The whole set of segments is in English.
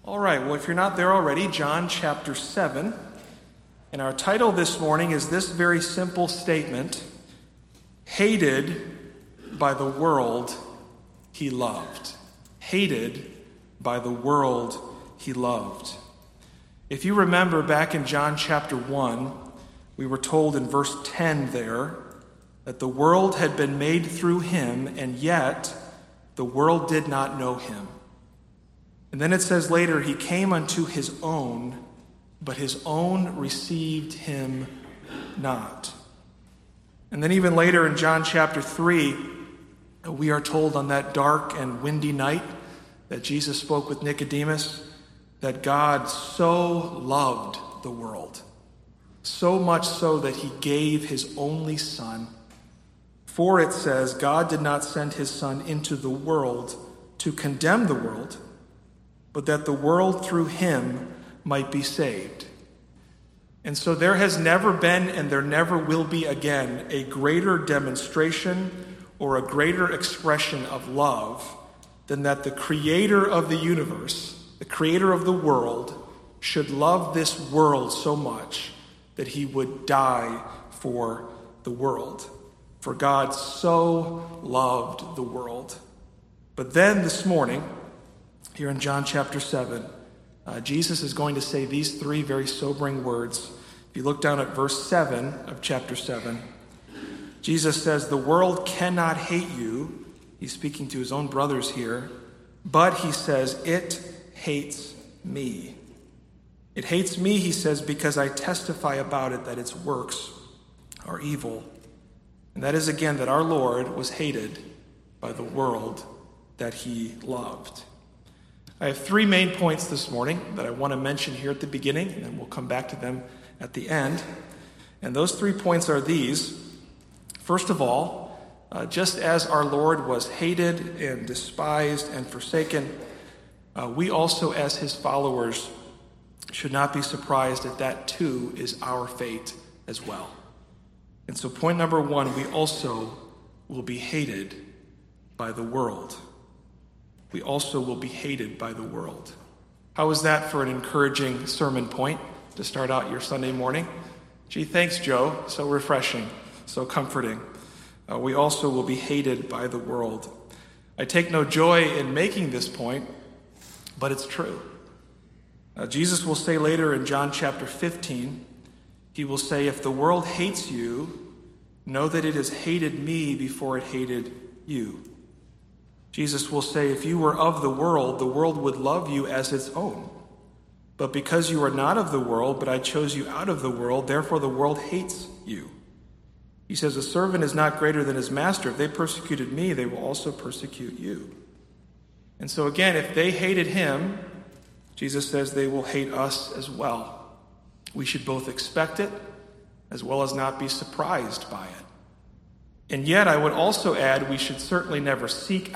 All right, well, if you're not there already, John chapter 7. And our title this morning is this very simple statement: hated by the world he loved. Hated by the world he loved. If you remember back in John chapter 1, we were told in verse 10 there that the world had been made through him, and yet the world did not know him. And then it says later, he came unto his own, but his own received him not. And then even later in John chapter 3, we are told on that dark and windy night that Jesus spoke with Nicodemus that God so loved the world, so much so that he gave his only Son. For it says, God did not send his Son into the world to condemn the world, but that the world through him might be saved. And so there has never been, and there never will be again, a greater demonstration or a greater expression of love than that the creator of the universe, the creator of the world, should love this world so much that he would die for the world. For God so loved the world. But then this morning, here in John chapter 7, Jesus is going to say these three very sobering words. If you look down at verse 7 of chapter 7, Jesus says, the world cannot hate you. He's speaking to his own brothers here. But he says, it hates me. It hates me, he says, because I testify about it that its works are evil. And that is again that our Lord was hated by the world that he loved. I have three main points this morning that I want to mention here at the beginning, and then we'll come back to them at the end. And those 3 points are these. First of all, just as our Lord was hated and despised and forsaken, we also as his followers should not be surprised that too is our fate as well. And so point number 1, we also will be hated by the world. We also will be hated by the world. How is that for an encouraging sermon point to start out your Sunday morning? Gee, thanks, Joe. So refreshing, so comforting. We also will be hated by the world. I take no joy in making this point, but it's true. Jesus will say later in John chapter 15, he will say, if the world hates you, know that it has hated me before it hated you. Jesus will say, if you were of the world would love you as its own. But because you are not of the world, but I chose you out of the world, therefore the world hates you. He says, a servant is not greater than his master. If they persecuted me, they will also persecute you. And so again, if they hated him, Jesus says they will hate us as well. We should both expect it as well as not be surprised by it. And yet, I would also add, we should certainly never seek it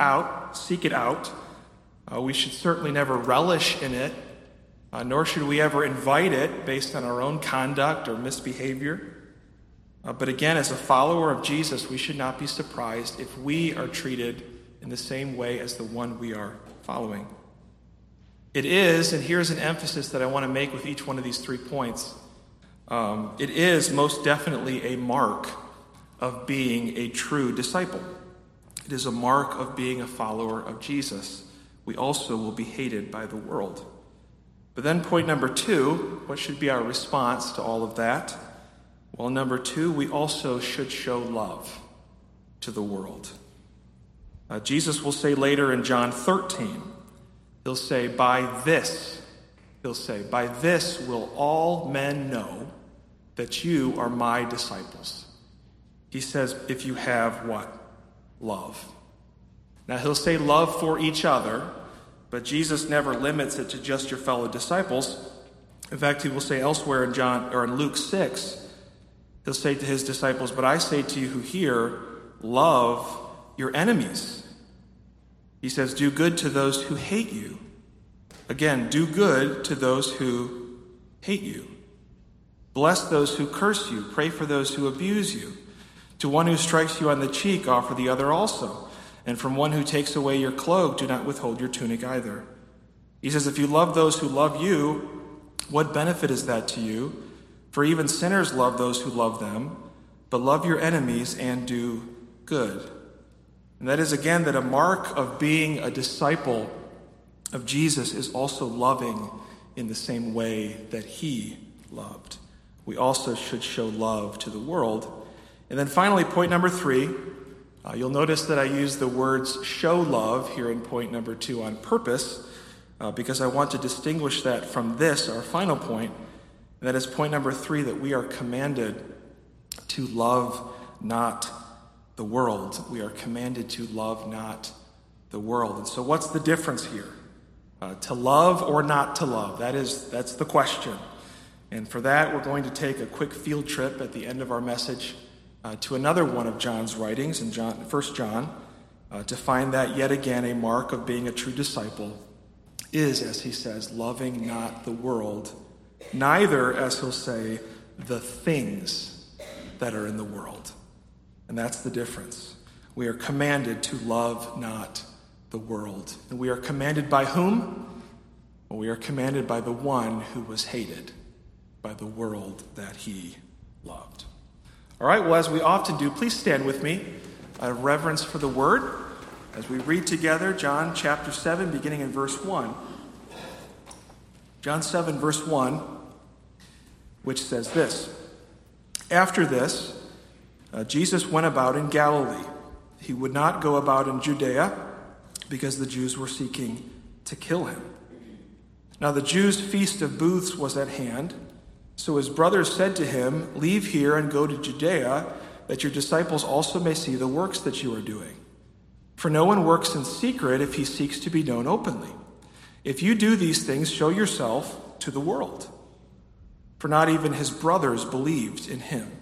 out. We should certainly never relish in it, nor should we ever invite it based on our own conduct or misbehavior. But again, as a follower of Jesus, we should not be surprised if we are treated in the same way as the one we are following. It is, and here's an emphasis that I want to make with each one of these 3 points, it is most definitely a mark of being a true disciple. It is a mark of being a follower of Jesus. We also will be hated by the world. But then point number 2, what should be our response to all of that? Well, number 2, we also should show love to the world. Jesus will say later in John 13, he'll say, by this will all men know that you are my disciples. He says, if you have what? Love. Now he'll say love for each other, but Jesus never limits it to just your fellow disciples. In fact, he will say elsewhere in Luke 6, he'll say to his disciples, but I say to you who hear, love your enemies. He says, do good to those who hate you. Again, do good to those who hate you. Bless those who curse you. Pray for those who abuse you. To one who strikes you on the cheek, offer the other also. And from one who takes away your cloak, do not withhold your tunic either. He says, if you love those who love you, what benefit is that to you? For even sinners love those who love them, but love your enemies and do good. And that is again that a mark of being a disciple of Jesus is also loving in the same way that he loved. We also should show love to the world. And then finally, point number 3, you'll notice that I use the words show love here in point number 2 on purpose, because I want to distinguish that from this, our final point. And that is point number 3, that we are commanded to love not the world. We are commanded to love not the world. And so what's the difference here? To love or not to love? That's the question. And for that, we're going to take a quick field trip at the end of our message to another one of John's writings in 1 John, to find that yet again a mark of being a true disciple is, as he says, loving not the world, neither, as he'll say, the things that are in the world. And that's the difference. We are commanded to love not the world. And we are commanded by whom? Well, we are commanded by the one who was hated by the world that he loved. All right, well, as we often do, please stand with me out of reverence for the word as we read together John chapter 7, beginning in verse 1. John 7, verse 1, which says this: After this, Jesus went about in Galilee. He would not go about in Judea because the Jews were seeking to kill him. Now the Jews' feast of booths was at hand. So his brothers said to him, "Leave here and go to Judea, that your disciples also may see the works that you are doing. For no one works in secret if he seeks to be known openly. If you do these things, show yourself to the world." For not even his brothers believed in him.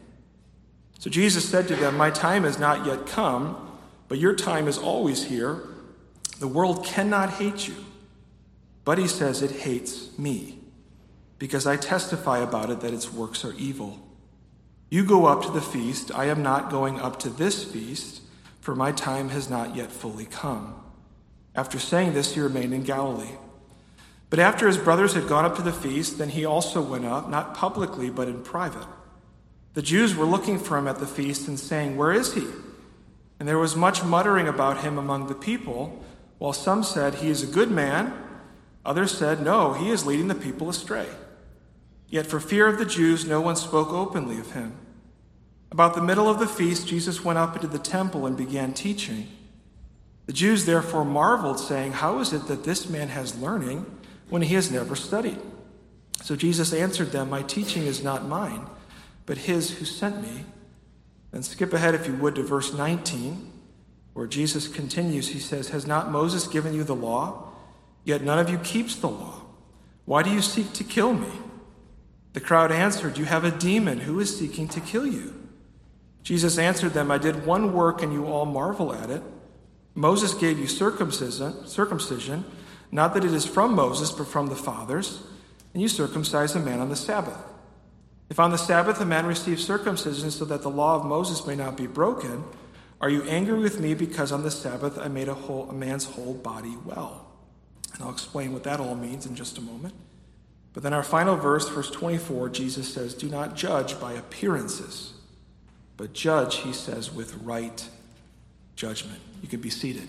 So Jesus said to them, "My time has not yet come, but your time is always here. The world cannot hate you, but he says it hates me, because I testify about it that its works are evil. You go up to the feast. I am not going up to this feast, for my time has not yet fully come." After saying this, he remained in Galilee. But after his brothers had gone up to the feast, then he also went up, not publicly, but in private. The Jews were looking for him at the feast and saying, "Where is he?" And there was much muttering about him among the people, while some said, "He is a good man." Others said, "No, he is leading the people astray." Yet for fear of the Jews, no one spoke openly of him. About the middle of the feast, Jesus went up into the temple and began teaching. The Jews therefore marveled, saying, "How is it that this man has learning when he has never studied?" So Jesus answered them, "My teaching is not mine, but his who sent me." Then skip ahead, if you would, to verse 19, where Jesus continues. He says, "Has not Moses given you the law? Yet none of you keeps the law. Why do you seek to kill me?" The crowd answered, "You have a demon. Who is seeking to kill you?" Jesus answered them, "I did one work, and you all marvel at it. Moses gave you circumcision, not that it is from Moses, but from the fathers, and you circumcise a man on the Sabbath. If on the Sabbath a man receives circumcision so that the law of Moses may not be broken, are you angry with me because on the Sabbath I made a man's whole body well?" And I'll explain what that all means in just a moment. But then our final verse, verse 24, Jesus says, "Do not judge by appearances, but judge," he says, "with right judgment." You can be seated.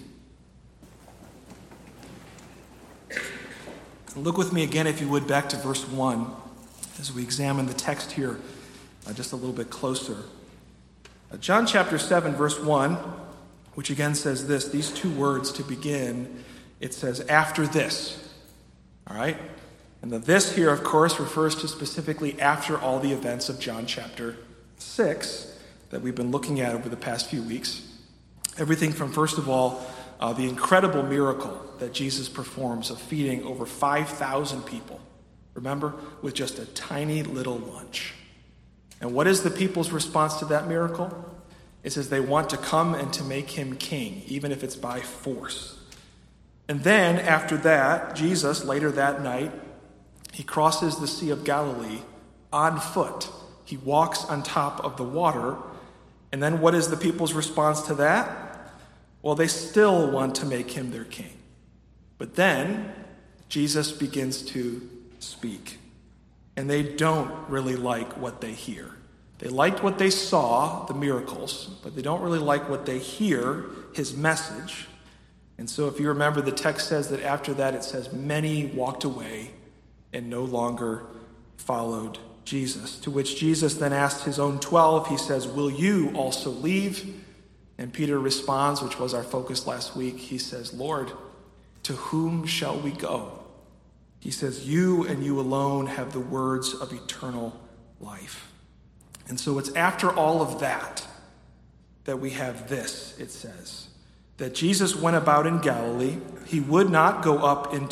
Look with me again, if you would, back to verse 1 as we examine the text here just a little bit closer. John chapter 7, verse 1, which again says this, these two words to begin, it says, "After this." All right? And the "this" here, of course, refers to specifically after all the events of John chapter 6 that we've been looking at over the past few weeks. Everything from, first of all, the incredible miracle that Jesus performs of feeding over 5,000 people, remember, with just a tiny little lunch. And what is the people's response to that miracle? It says they want to come and to make him king, even if it's by force. And then, after that, Jesus, later that night, he crosses the Sea of Galilee on foot. He walks on top of the water. And then what is the people's response to that? Well, they still want to make him their king. But then, Jesus begins to speak. And they don't really like what they hear. They liked what they saw, the miracles, but they don't really like what they hear, his message. And so if you remember, the text says that after that it says, many walked away and no longer followed Jesus. To which Jesus then asked his own 12, he says, will you also leave? And Peter responds, which was our focus last week, he says, Lord, to whom shall we go? He says, you and you alone have the words of eternal life. And so it's after all of that we have this, it says, that Jesus went about in Galilee. He would not go up would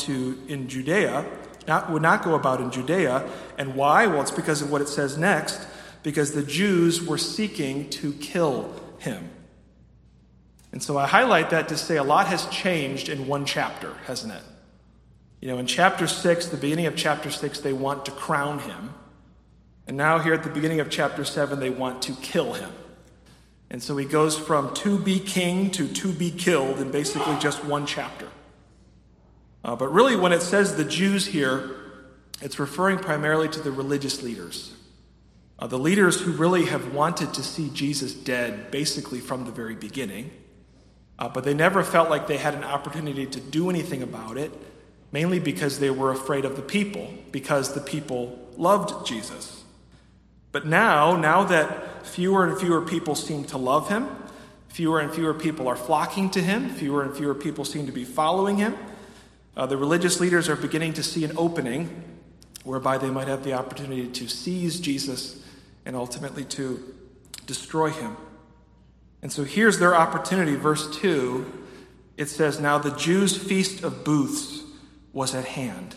not go about in Judea. And why? Well, it's because of what it says next, because the Jews were seeking to kill him. And so I highlight that to say a lot has changed in one chapter, hasn't it? In chapter 6, the beginning of chapter 6, they want to crown him. And now here at the beginning of chapter 7, they want to kill him. And so he goes from to be king to be killed in basically just one chapter. But really when it says the Jews here, it's referring primarily to the religious leaders. The leaders who really have wanted to see Jesus dead basically from the very beginning. But they never felt like they had an opportunity to do anything about it, mainly because they were afraid of the people, because the people loved Jesus. But now that fewer and fewer people seem to love him, fewer and fewer people are flocking to him, fewer and fewer people seem to be following him, the religious leaders are beginning to see an opening whereby they might have the opportunity to seize Jesus and ultimately to destroy him. And so here's their opportunity. Verse 2, it says, now the Jews' feast of booths was at hand.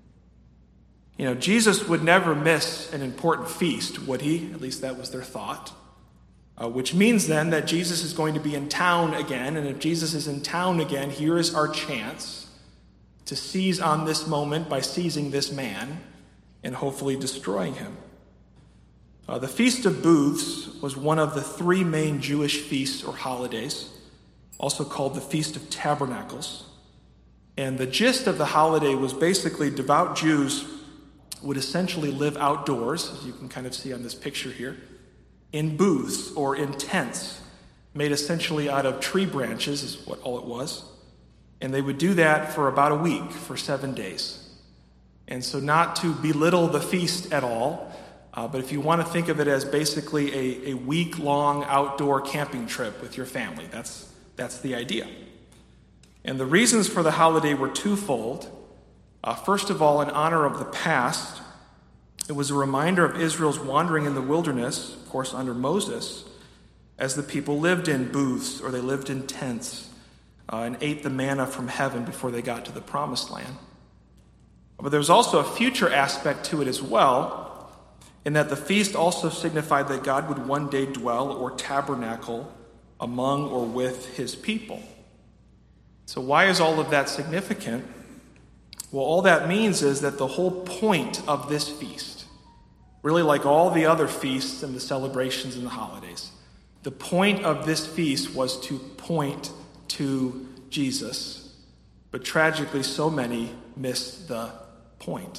Jesus would never miss an important feast, would he? At least that was their thought. Which means then that Jesus is going to be in town again. And if Jesus is in town again, here is our chance to seize on this moment by seizing this man and hopefully destroying him. The Feast of Booths was one of the three main Jewish feasts or holidays, also called the Feast of Tabernacles. And the gist of the holiday was basically devout Jews would essentially live outdoors, as you can kind of see on this picture here, in booths or in tents, made essentially out of tree branches is what all it was. And they would do that for about a week, for 7 days. And so not to belittle the feast at all, but if you want to think of it as basically a week-long outdoor camping trip with your family, that's the idea. And the reasons for the holiday were twofold. First of all, in honor of the past, it was a reminder of Israel's wandering in the wilderness, of course under Moses, as the people lived in booths or they lived in tents and ate the manna from heaven before they got to the promised land. But there was also a future aspect to it as well, in that the feast also signified that God would one day dwell or tabernacle among or with his people. So why is all of that significant? Well, all that means is that the whole point of this feast, really like all the other feasts and the celebrations and the holidays, the point of this feast was to point to Jesus. But tragically, so many missed the point.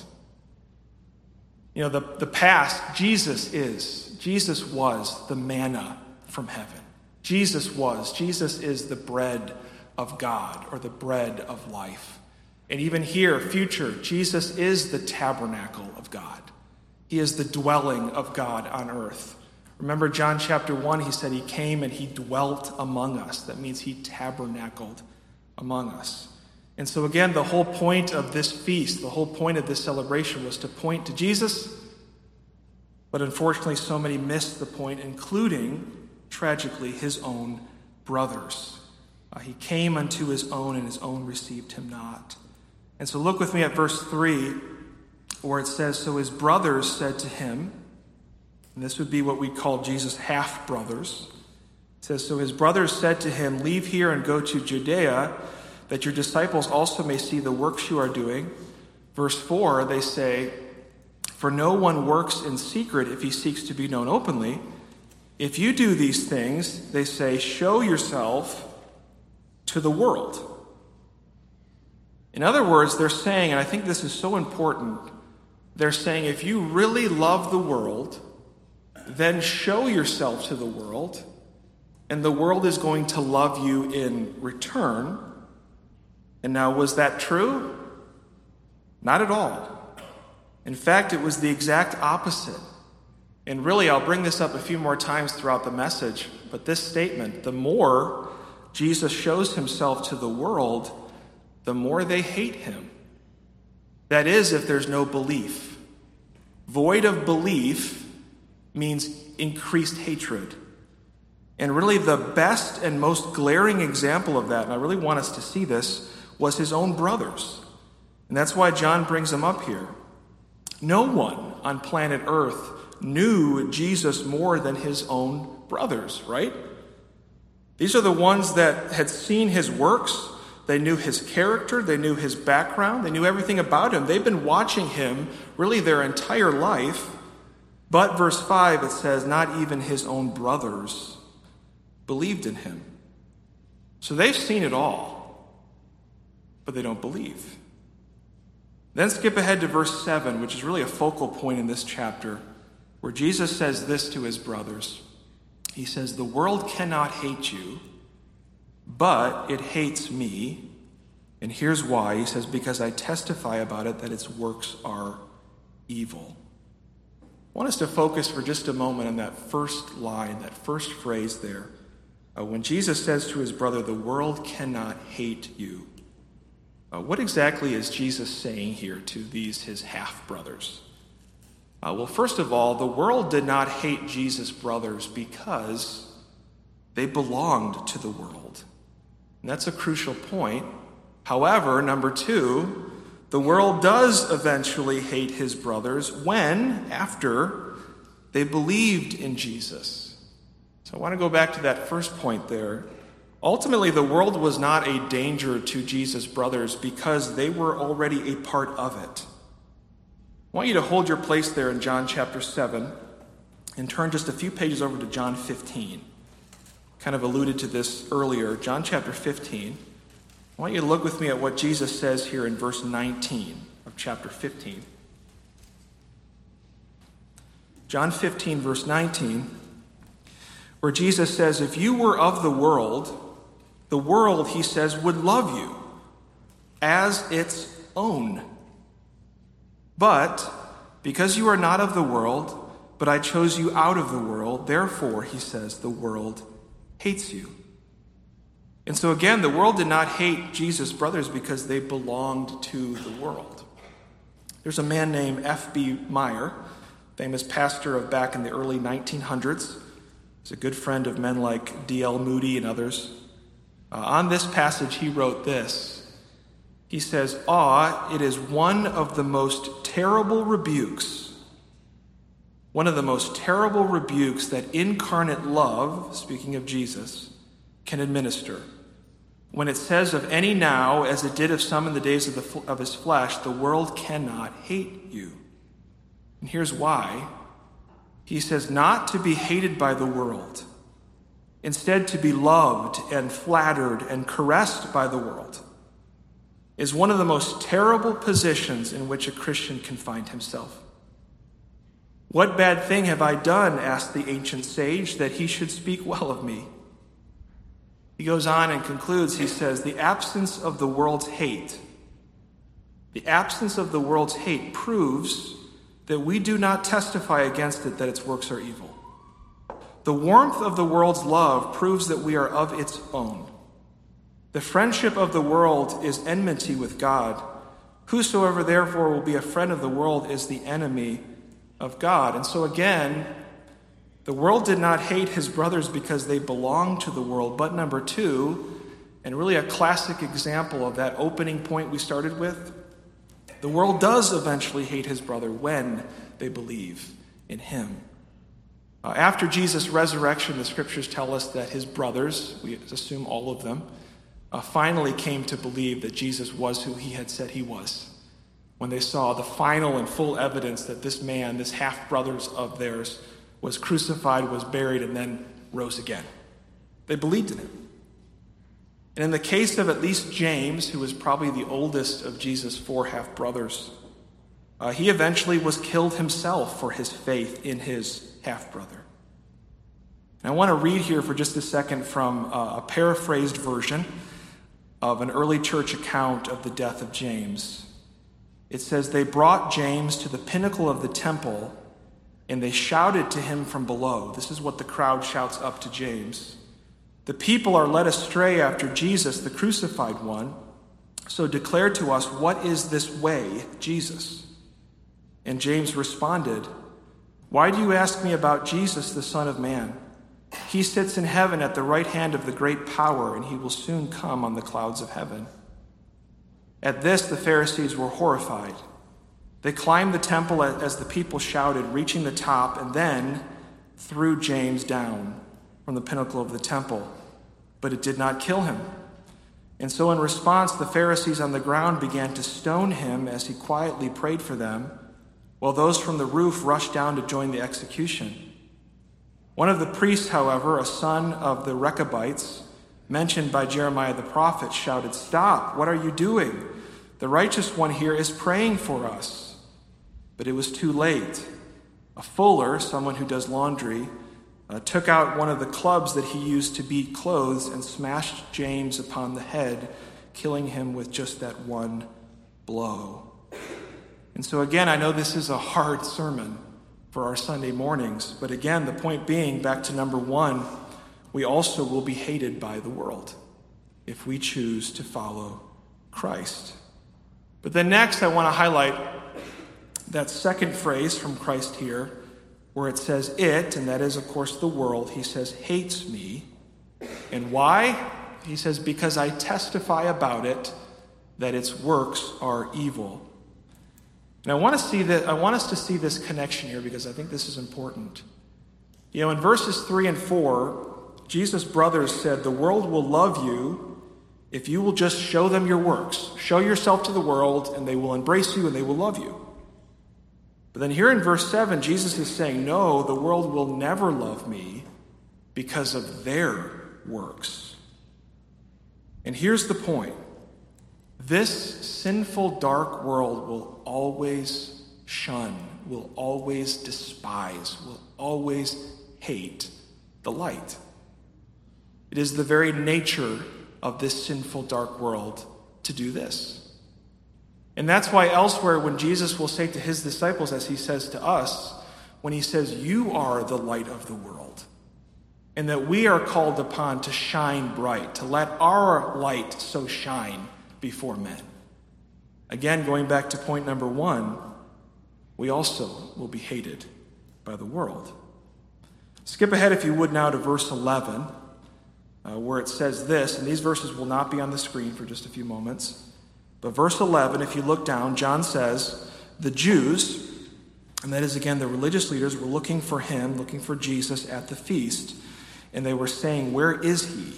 The past, Jesus was the manna from heaven. Jesus is the bread of God, or the bread of life. And even here, future, Jesus is the tabernacle of God. He is the dwelling of God on earth. Remember John chapter 1, he said he came and he dwelt among us. That means he tabernacled among us. And so again, the whole point of this feast, the whole point of this celebration was to point to Jesus. But unfortunately, so many missed the point, including, tragically, his own brothers. He came unto his own, and his own received him not. And so look with me at verse 3, where it says, so his brothers said to him, and this would be what we call Jesus' half-brothers. It says, so his brothers said to him, leave here and go to Judea, that your disciples also may see the works you are doing. Verse 4, they say, for no one works in secret if he seeks to be known openly. If you do these things, they say, show yourself to the world. In other words, they're saying, and I think this is so important, they're saying if you really love the world, then show yourself to the world, and the world is going to love you in return. And now, was that true? Not at all. In fact, it was the exact opposite. And really, I'll bring this up a few more times throughout the message, but this statement, the more Jesus shows himself to the world, the more they hate him. That is, if there's no belief. Void of belief means increased hatred. And really the best and most glaring example of that, and I really want us to see this, was his own brothers. And that's why John brings them up here. No one on planet Earth knew Jesus more than his own brothers, right? These are the ones that had seen his works. They knew his character. They knew his background. They knew everything about him. They've been watching him really their entire life. But verse 5, it says, not even his own brothers believed in him. So they've seen it all, but they don't believe. Then skip ahead to verse 7, which is really a focal point in this chapter, where Jesus says this to his brothers. He says, the world cannot hate you, but it hates me. And here's why. He says, because I testify about it that its works are evil. I want us to focus for just a moment on that first line, that first phrase there. When Jesus says to his brother, the world cannot hate you. What exactly is Jesus saying here to these, his half-brothers? Well, first of all, the world did not hate Jesus' brothers because they belonged to the world. And that's a crucial point. However, number two, the world does eventually hate his brothers after they believed in Jesus. So I want to go back to that first point there. Ultimately, the world was not a danger to Jesus' brothers because they were already a part of it. I want you to hold your place there in John chapter 7 and turn just a few pages over to John 15. Kind of alluded to this earlier. John chapter 15. I want you to look with me at what Jesus says here in verse 19 of chapter 15. John 15, verse 19, where Jesus says, if you were of the world, he says, would love you as its own. But because you are not of the world, but I chose you out of the world, therefore, he says, the world hates you. And so again, the world did not hate Jesus' brothers because they belonged to the world. There's a man named F.B. Meyer, famous pastor of back in the early 1900s. He's a good friend of men like D.L. Moody and others. On this passage, he wrote this. He says, it is one of the most terrible rebukes, that incarnate love, speaking of Jesus, can administer. When it says of any now, as it did of some in the days of his flesh, the world cannot hate you. And here's why. He says, not to be hated by the world, instead to be loved and flattered and caressed by the world, is one of the most terrible positions in which a Christian can find himself. What bad thing have I done, asked the ancient sage, that he should speak well of me? He goes on and concludes, he says, the absence of the world's hate proves that we do not testify against it that its works are evil. The warmth of the world's love proves that we are of its own. The friendship of the world is enmity with God. Whosoever therefore will be a friend of the world is the enemy of God. And so again, the world did not hate his brothers because they belonged to the world. But number two, and really a classic example of that opening point we started with, the world does eventually hate his brother when they believe in him. After Jesus' resurrection, the scriptures tell us that his brothers, we assume all of them, finally came to believe that Jesus was who he had said he was, when they saw the final and full evidence that this man, this half-brothers of theirs, was crucified, was buried, and then rose again. They believed in him. And in the case of at least James, who was probably the oldest of Jesus' 4 half-brothers, he eventually was killed himself for his faith in his half-brother. And I want to read here for just a second from a paraphrased version of an early church account of the death of James. It says, "They brought James to the pinnacle of the temple, and they shouted to him from below." This is what the crowd shouts up to James. "The people are led astray after Jesus, the crucified one. So declare to us, what is this way, Jesus?" And James responded, "Why do you ask me about Jesus, the Son of Man? He sits in heaven at the right hand of the great power, and he will soon come on the clouds of heaven." At this, the Pharisees were horrified. They climbed the temple as the people shouted, reaching the top, and then threw James down from the pinnacle of the temple. But it did not kill him. And so in response, the Pharisees on the ground began to stone him as he quietly prayed for them, while those from the roof rushed down to join the execution. One of the priests, however, a son of the Rechabites, mentioned by Jeremiah the prophet, shouted, "Stop, what are you doing? The righteous one here is praying for us." But it was too late. A fuller, someone who does laundry, took out one of the clubs that he used to beat clothes and smashed James upon the head, killing him with just that one blow. And so again, I know this is a hard sermon for our Sunday mornings, but again, the point being, back to number 1, we also will be hated by the world if we choose to follow Christ. But then next, I want to highlight that second phrase from Christ here, where it says it, and that is, of course, the world, he says, hates me. And why? He says, because I testify about it that its works are evil. And I want us to see this connection here because I think this is important. You know, in verses 3 and 4, Jesus' brothers said, "The world will love you if you will just show them your works. Show yourself to the world, and they will embrace you and they will love you." But then here in verse 7, Jesus is saying, "No, the world will never love me because of their works." And here's the point. This sinful, dark world will always shun, will always despise, will always hate the light. It is the very nature of this sinful, dark world to do this. And that's why elsewhere, when Jesus will say to his disciples, as he says to us, when he says, "You are the light of the world," and that we are called upon to shine bright, to let our light so shine before men. Again, going back to point number 1, we also will be hated by the world. Skip ahead, if you would, now to verse 11, where it says this, and these verses will not be on the screen for just a few moments. But verse 11, if you look down, John says, the Jews, and that is again the religious leaders, were looking for him, looking for Jesus at the feast, and they were saying, "Where is he?"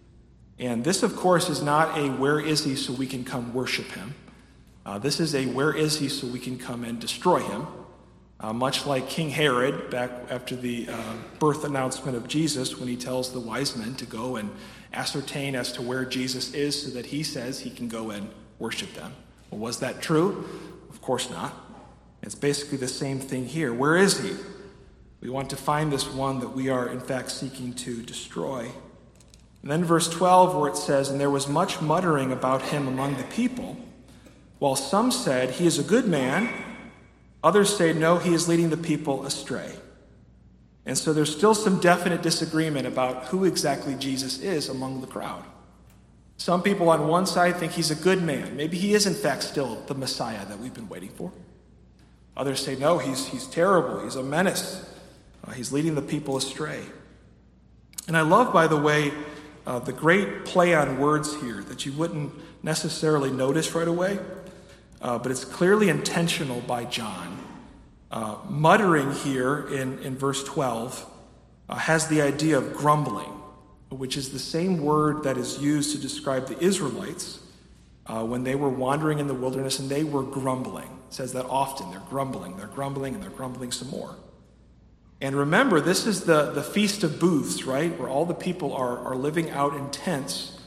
And this, of course, is not a "where is he so we can come worship him." This is a "where is he so we can come and destroy him." Much like King Herod, back after the birth announcement of Jesus, when he tells the wise men to go and ascertain as to where Jesus is so that he says he can go and worship them. Well, was that true? Of course not. It's basically the same thing here. Where is he? We want to find this one that we are, in fact, seeking to destroy. And then verse 12, where it says, "And there was much muttering about him among the people, while some said, 'He is a good man.' Others say, 'No, he is leading the people astray.'" And so there's still some definite disagreement about who exactly Jesus is among the crowd. Some people on one side think he's a good man. Maybe he is, in fact, still the Messiah that we've been waiting for. Others say, no, he's terrible. He's a menace. He's leading the people astray. And I love, by the way, the great play on words here that you wouldn't necessarily notice right away, but it's clearly intentional by John. Muttering here in verse 12 has the idea of grumbling, which is the same word that is used to describe the Israelites when they were wandering in the wilderness and they were grumbling. It says that often. They're grumbling, and they're grumbling some more. And remember, this is the Feast of Booths, right? Where all the people are living out in tents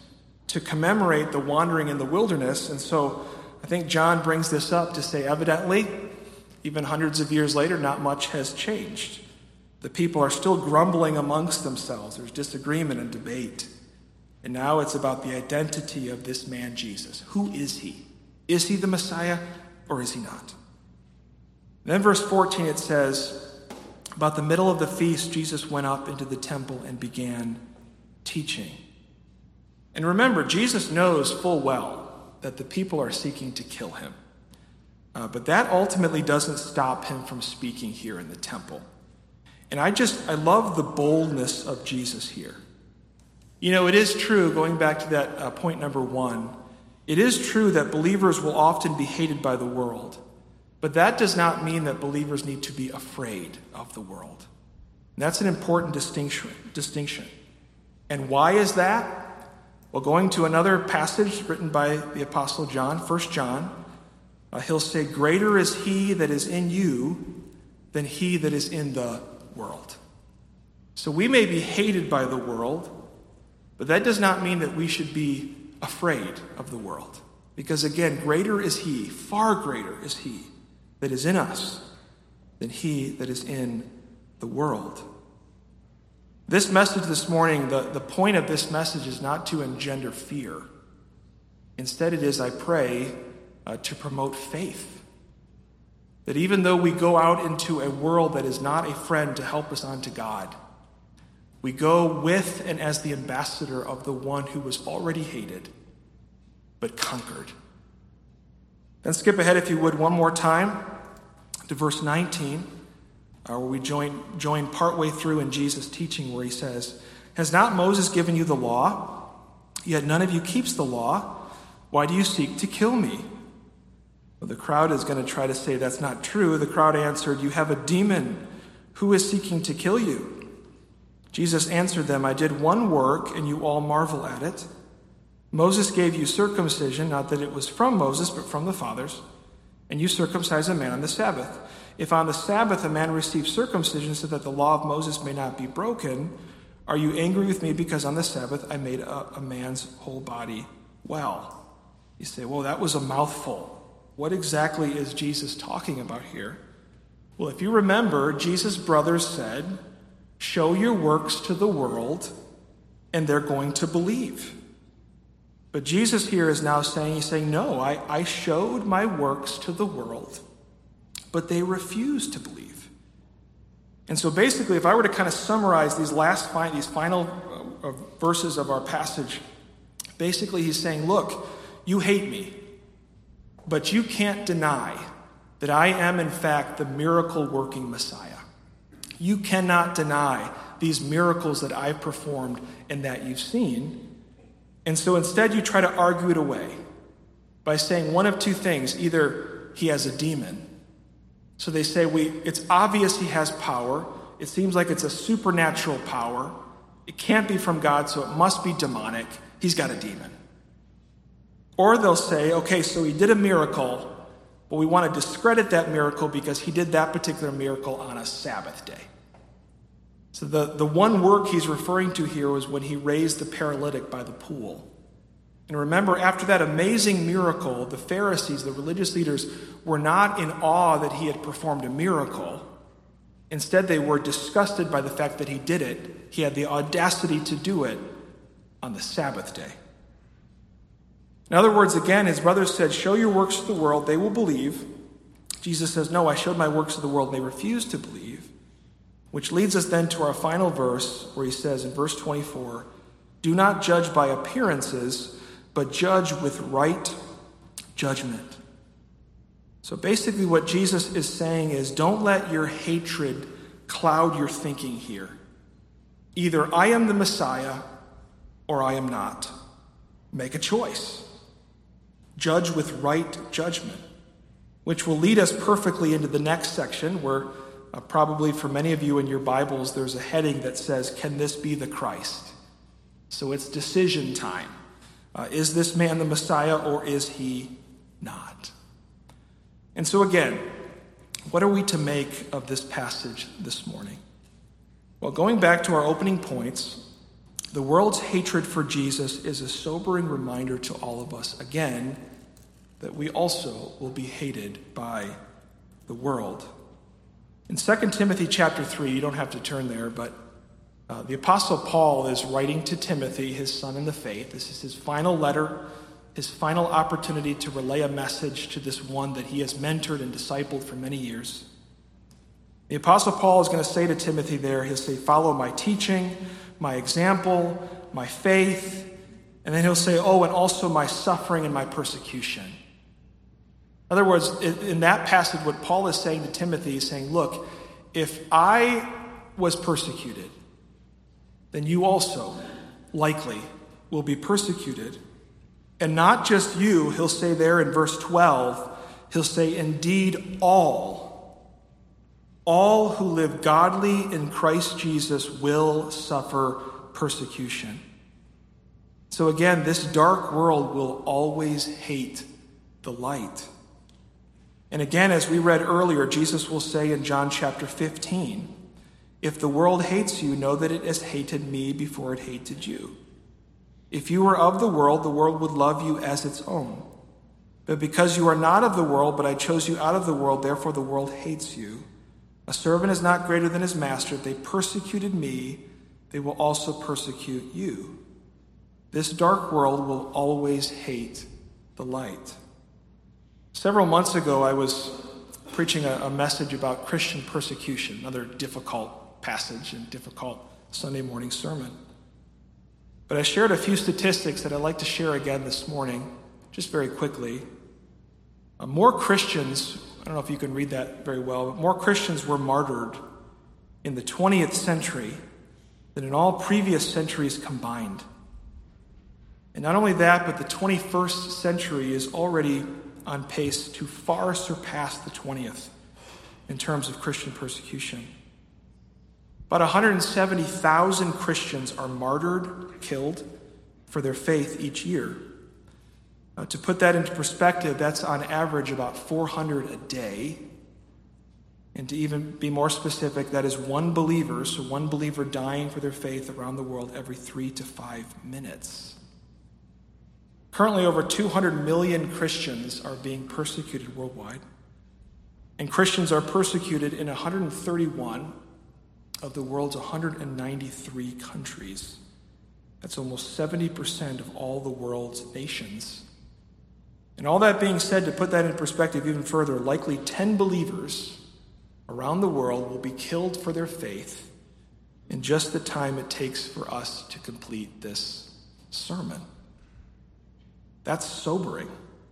to commemorate the wandering in the wilderness. And so I think John brings this up to say, evidently, even hundreds of years later, not much has changed. The people are still grumbling amongst themselves. There's disagreement and debate. And now it's about the identity of this man, Jesus. Who is he? Is he the Messiah or is he not? And then verse 14, it says, about the middle of the feast, Jesus went up into the temple and began teaching. And remember, Jesus knows full well that the people are seeking to kill him. But that ultimately doesn't stop him from speaking here in the temple. And I love the boldness of Jesus here. You know, it is true, going back to that point number 1, it is true that believers will often be hated by the world. But that does not mean that believers need to be afraid of the world. And that's an important distinction. And why is that? Well, going to another passage written by the Apostle John, 1 John, he'll say, greater is he that is in you than he that is in the world. So we may be hated by the world, but that does not mean that we should be afraid of the world. Because again, greater is he, far greater is he that is in us than he that is in the world. This message this morning, the point of this message is not to engender fear. Instead, it is, I pray, to promote faith. That even though we go out into a world that is not a friend to help us onto God, we go with and as the ambassador of the one who was already hated, but conquered. Then skip ahead, if you would, one more time to verse 19, where we join partway through in Jesus' teaching, where he says, has not Moses given you the law? Yet none of you keeps the law. Why do you seek to kill me? Well, the crowd is going to try to say that's not true. The crowd answered, you have a demon. Who is seeking to kill you? Jesus answered them, I did one work, and you all marvel at it. Moses gave you circumcision, not that it was from Moses, but from the fathers, and you circumcise a man on the Sabbath. If on the Sabbath a man receives circumcision so that the law of Moses may not be broken, are you angry with me because on the Sabbath I made a man's whole body well? You say, well, that was a mouthful. What exactly is Jesus talking about here? Well, if you remember, Jesus' brothers said, show your works to the world, and they're going to believe. But Jesus here is now saying, he's saying, no, I showed my works to the world, but they refused to believe. And so basically, if I were to kind of summarize these final verses of our passage, basically he's saying, look, you hate me, but you can't deny that I am in fact the miracle-working Messiah. You cannot deny these miracles that I've performed and that you've seen. And so instead you try to argue it away by saying one of two things. Either he has a demon. So they say, it's obvious he has power. It seems like it's a supernatural power. It can't be from God, so it must be demonic. He's got a demon. Or they'll say, okay, so he did a miracle, but we want to discredit that miracle because he did that particular miracle on a Sabbath day. So the one work he's referring to here was when he raised the paralytic by the pool. And remember, after that amazing miracle, the Pharisees, the religious leaders, were not in awe that he had performed a miracle. Instead, they were disgusted by the fact that he did it. He had the audacity to do it on the Sabbath day. In other words, again, his brothers said, show your works to the world, they will believe. Jesus says, no, I showed my works to the world, and they refused to believe. Which leads us then to our final verse, where he says in verse 24, do not judge by appearances, but judge with right judgment. So basically what Jesus is saying is, don't let your hatred cloud your thinking here. Either I am the Messiah or I am not. Make a choice. Judge with right judgment, which will lead us perfectly into the next section where probably for many of you in your Bibles, there's a heading that says, can this be the Christ? So it's decision time. Is this man the Messiah or is he not? And so again, what are we to make of this passage this morning? Well, going back to our opening points, The world's hatred for Jesus is a sobering reminder to all of us, again, that we also will be hated by the world. In 2 Timothy chapter 3, you don't have to turn there, but the Apostle Paul is writing to Timothy, his son in the faith. This is his final letter, his final opportunity to relay a message to this one that he has mentored and discipled for many years. The Apostle Paul is going to say to Timothy there, he'll say, follow my teaching, my example, my faith, and then he'll say, oh, and also my suffering and my persecution. In other words, in that passage, what Paul is saying to Timothy is saying, look, if I was persecuted, then you also likely will be persecuted. And not just you, he'll say there in verse 12, he'll say, indeed all who live godly in Christ Jesus will suffer persecution. So again, this dark world will always hate the light. And again, as we read earlier, Jesus will say in John chapter 15, if the world hates you, know that it has hated me before it hated you. If you were of the world would love you as its own. But because you are not of the world, but I chose you out of the world, therefore the world hates you. A servant is not greater than his master. If they persecuted me, they will also persecute you. This dark world will always hate the light. Several months ago, I was preaching a message about Christian persecution, another difficult passage and difficult Sunday morning sermon. But I shared a few statistics that I'd like to share again this morning, just very quickly. More Christians, I don't know if you can read that very well, but more Christians were martyred in the 20th century than in all previous centuries combined. And not only that, but the 21st century is already on pace to far surpass the 20th in terms of Christian persecution. About 170,000 Christians are martyred, killed, for their faith each year. To put that into perspective, that's on average about 400 a day. And to even be more specific, that is one believer, so one believer dying for their faith around the world every 3 to 5 minutes. Currently, over 200 million Christians are being persecuted worldwide. And Christians are persecuted in 131 of the world's 193 countries. That's almost 70% of all the world's nations. And all that being said, to put that in perspective even further, likely 10 believers around the world will be killed for their faith in just the time it takes for us to complete this sermon. That's sobering.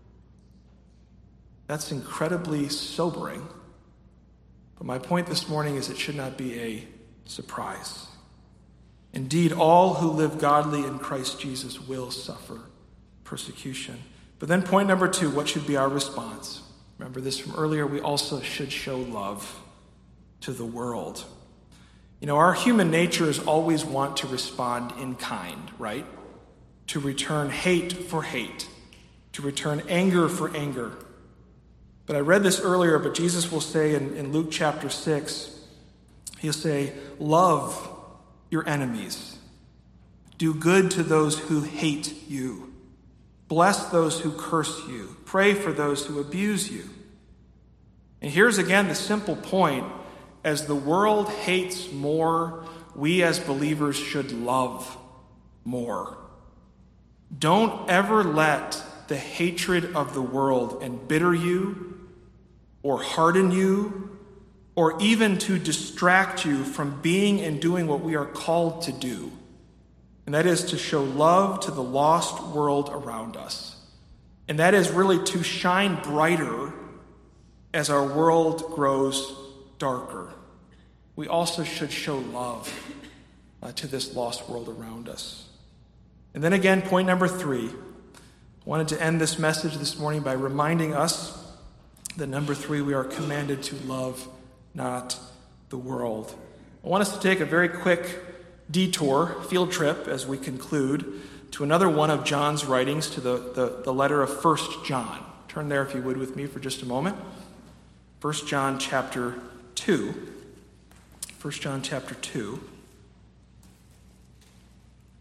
That's incredibly sobering. But my point this morning is it should not be a surprise. Indeed, all who live godly in Christ Jesus will suffer persecution. But then point number 2, what should be our response? Remember this from earlier, we also should show love to the world. You know, our human nature is always want to respond in kind, right? To return hate for hate, to return anger for anger. But I read this earlier, but Jesus will say in Luke chapter 6, he'll say, love your enemies. Do good to those who hate you. Bless those who curse you. Pray for those who abuse you. And here's again the simple point. As the world hates more, we as believers should love more. Don't ever let the hatred of the world embitter you or harden you or even to distract you from being and doing what we are called to do. And that is to show love to the lost world around us. And that is really to shine brighter as our world grows darker. We also should show love to this lost world around us. And then again, point number 3. I wanted to end this message this morning by reminding us that number 3, we are commanded to love not the world. I want us to take a very quick detour, field trip, as we conclude, to another one of John's writings, to the letter of 1 John. Turn there, if you would, with me for just a moment. 1 John chapter 2. 1 John chapter 2.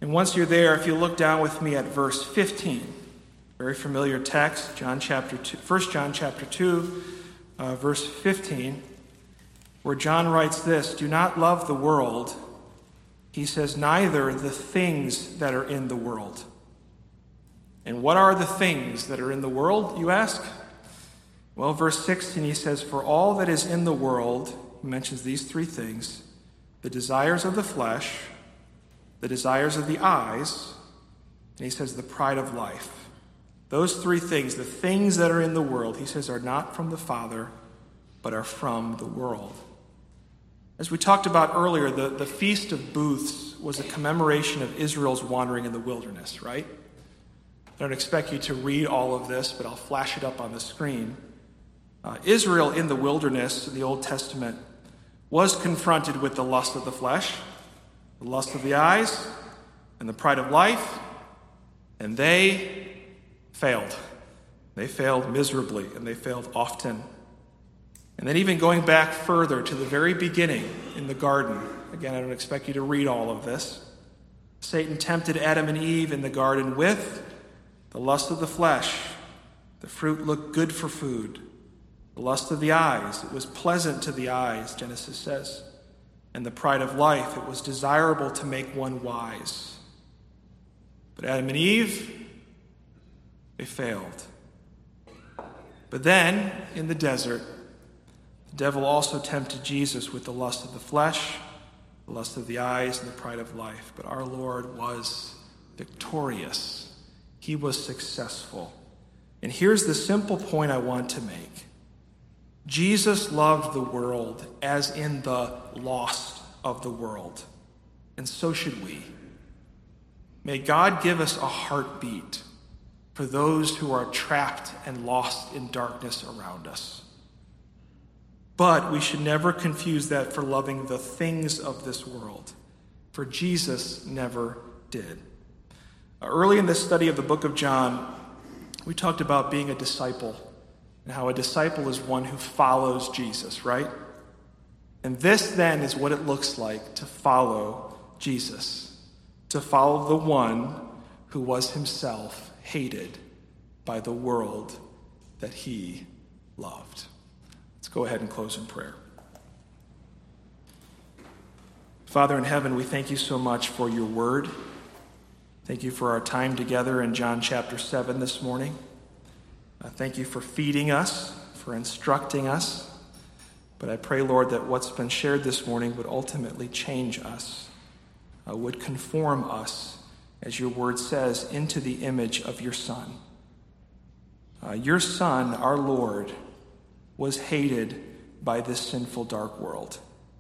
And once you're there, if you look down with me at verse 15, very familiar text, 1 John chapter 2, verse 15, where John writes this, "Do not love the world," he says, "neither the things that are in the world." And what are the things that are in the world, you ask? Well, verse 16, he says, "For all that is in the world," he mentions these three things, "the desires of the flesh, the desires of the eyes," and he says, "the pride of life." Those three things, the things that are in the world, he says, are not from the Father, but are from the world. As we talked about earlier, the Feast of Booths was a commemoration of Israel's wandering in the wilderness, right? I don't expect you to read all of this, but I'll flash it up on the screen. Israel in the wilderness in the Old Testament was confronted with the lust of the flesh, the lust of the eyes, and the pride of life, and they failed. They failed miserably, and they failed often. And then even going back further to the very beginning in the garden, again, I don't expect you to read all of this, Satan tempted Adam and Eve in the garden with the lust of the flesh. The fruit looked good for food. The lust of the eyes, it was pleasant to the eyes, Genesis says. And the pride of life, it was desirable to make one wise. But Adam and Eve, they failed. But then, in the desert, the devil also tempted Jesus with the lust of the flesh, the lust of the eyes, and the pride of life. But our Lord was victorious. He was successful. And here's the simple point I want to make. Jesus loved the world as in the lost of the world. And so should we. May God give us a heartbeat for those who are trapped and lost in darkness around us. But we should never confuse that for loving the things of this world, for Jesus never did. Early in this study of the book of John, we talked about being a disciple and how a disciple is one who follows Jesus, right? And this then is what it looks like to follow Jesus, to follow the one who was himself hated by the world that he loved. Let's go ahead and close in prayer. Father in heaven, we thank you so much for your word. Thank you for our time together in John chapter 7 this morning. Thank you for feeding us, for instructing us. But I pray, Lord, that what's been shared this morning would ultimately change us, would conform us, as your word says, into the image of your Son. Your Son, our Lord, was hated by this sinful, dark world.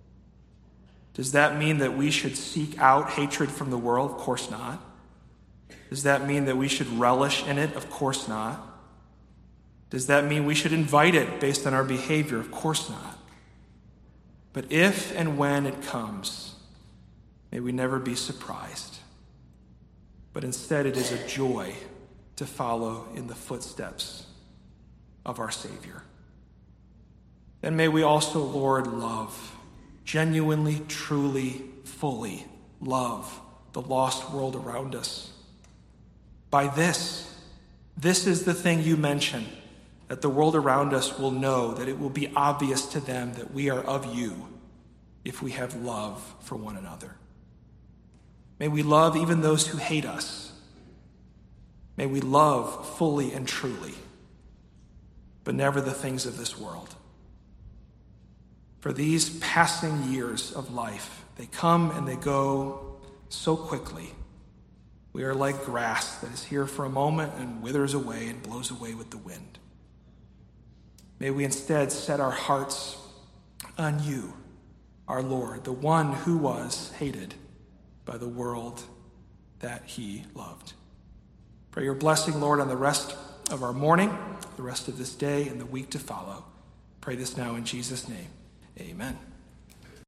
Does that mean that we should seek out hatred from the world? Of course not. Does that mean that we should relish in it? Of course not. Does that mean we should invite it based on our behavior? Of course not. But if and when it comes, may we never be surprised. But instead it is a joy to follow in the footsteps of our Savior. Then may we also, Lord, love, genuinely, truly, fully love the lost world around us. By this is the thing you mention, that the world around us will know, that it will be obvious to them that we are of you if we have love for one another. May we love even those who hate us. May we love fully and truly, but never the things of this world. For these passing years of life, they come and they go so quickly. We are like grass that is here for a moment and withers away and blows away with the wind. May we instead set our hearts on you, our Lord, the one who was hated by the world that he loved. Pray your blessing, Lord, on the rest of our morning, the rest of this day, and the week to follow. Pray this now in Jesus' name. Amen.